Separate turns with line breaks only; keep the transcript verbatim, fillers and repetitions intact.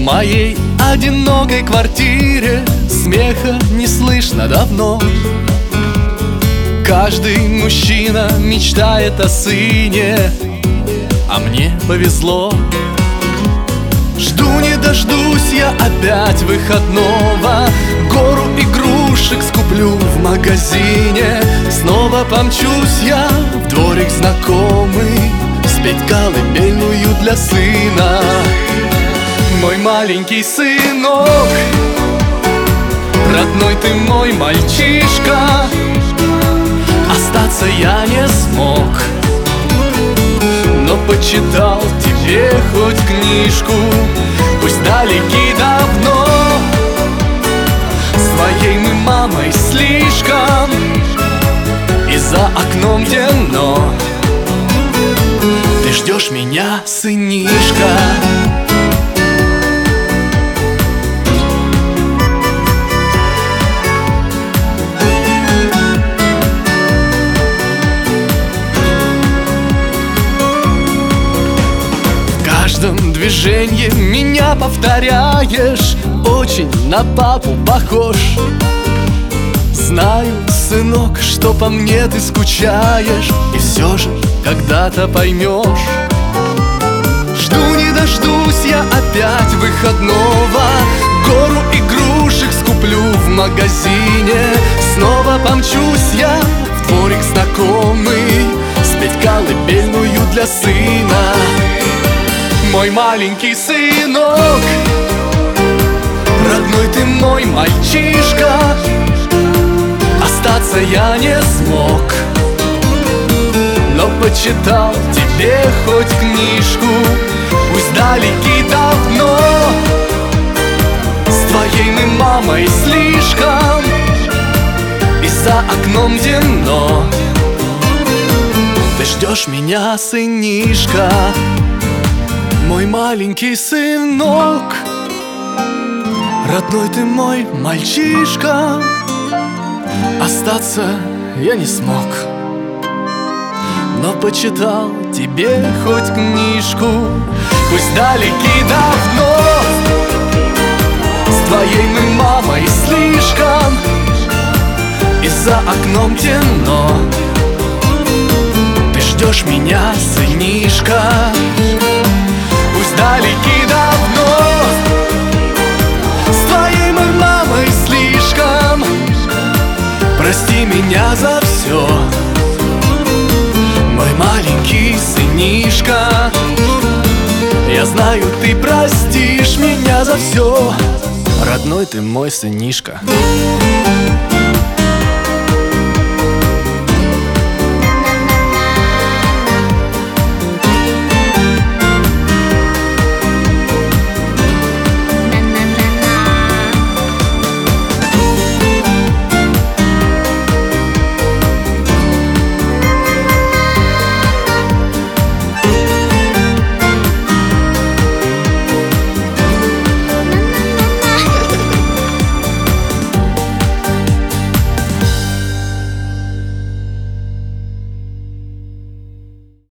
моей одинокой квартире смеха не слышно давно. Каждый мужчина мечтает о сыне, а мне повезло. Жду не дождусь я опять выходного, гору игрушек скуплю в магазине. Снова помчусь я в дворик знакомый, спеть колыбельную для сына. Мой маленький сынок, родной ты мой мальчишка, остаться я не смог, но почитал тебе хоть книжку. Пусть далеки давно, с твоей мы мамой слишком, и за окном темно. Ты ждешь меня, сынишка. В каждом движении меня повторяешь, очень на папу похож. Знаю, сынок, что по мне ты скучаешь, и все же когда-то поймешь. Жду не дождусь я опять выходного, гору игрушек скуплю в магазине. Снова помчусь я в дворик знакомый, спеть колыбельную для сына. Мой маленький сынок, родной ты мой мальчишка, остаться я не смог, но почитал тебе хоть книжку. Пусть далеки давно, с твоей мы мамой слишком, и за окном темно. Ты ждешь меня, сынишка. Мой маленький сынок, родной ты мой мальчишка, остаться я не смог, но почитал тебе хоть книжку. Пусть далеки давно, с твоей мы мамой слишком, и за окном темно. Ты ждешь меня, сынишка. Пусть далеки давно, с твоей мы мамой слишком, прости меня за все, мой маленький сынишка. Я знаю, ты простишь меня за все, родной ты мой сынишка.